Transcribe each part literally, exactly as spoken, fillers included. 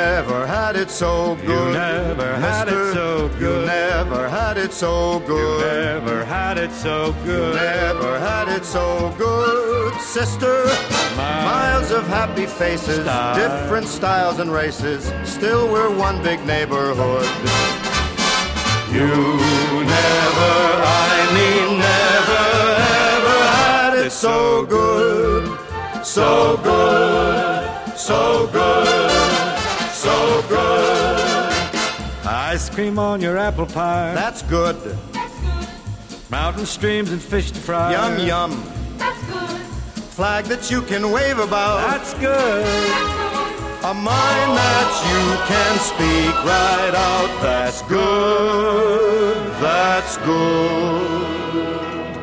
never had it so good. You never had it Mister, so good. You never had it so good. You never had it so good. Never had it so good, sister. Miles of happy faces, Style. different styles and races. Still, we're one big neighborhood. You never, I mean never, ever had it so good, so good, so good, so good. Ice cream on your apple pie. That's good. Mountain streams and fish to fry. Yum, yum. That's good. Flag that you can wave about. That's good. A mind that you can speak right out. That's good. That's good.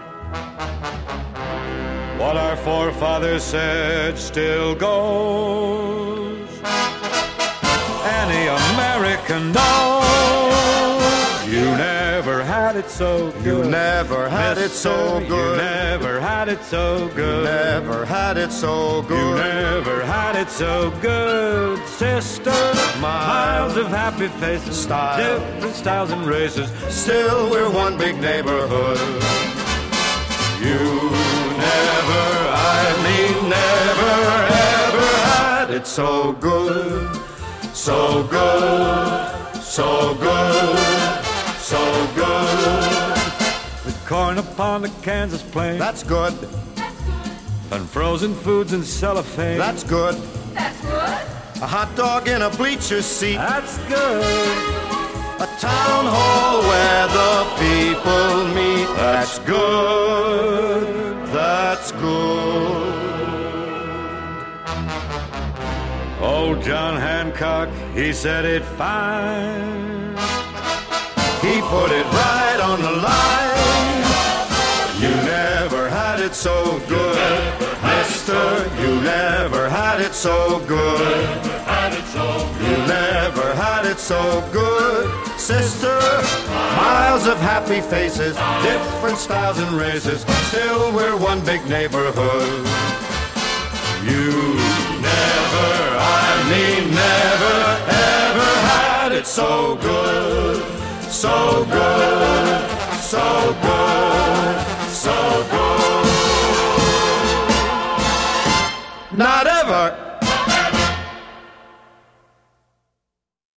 What our forefathers said still goes. Any American knows. You never had it so good. You never had it so Mister, good. You never had it so good. Never had it so You good. never had it so good, sister. Miles of happy faces, Style. different styles and races. Still, we're one big neighborhood. You never, I mean never, ever had it so good. So good, so good, so good. The corn upon the Kansas plain, That's good. and frozen foods in cellophane. That's good. That's good. A hot dog in a bleacher seat. That's good. A town hall where the people meet. That's good. That's good. Old John Hancock, he said it fine. He put it right on the line. You never had it so good, mister. You never had it so good. You never had it so good, sister. Miles of happy faces, different styles and races. Still, we're one big neighborhood. You never, I mean never, ever had it so good. So good, so good, so good. Not ever.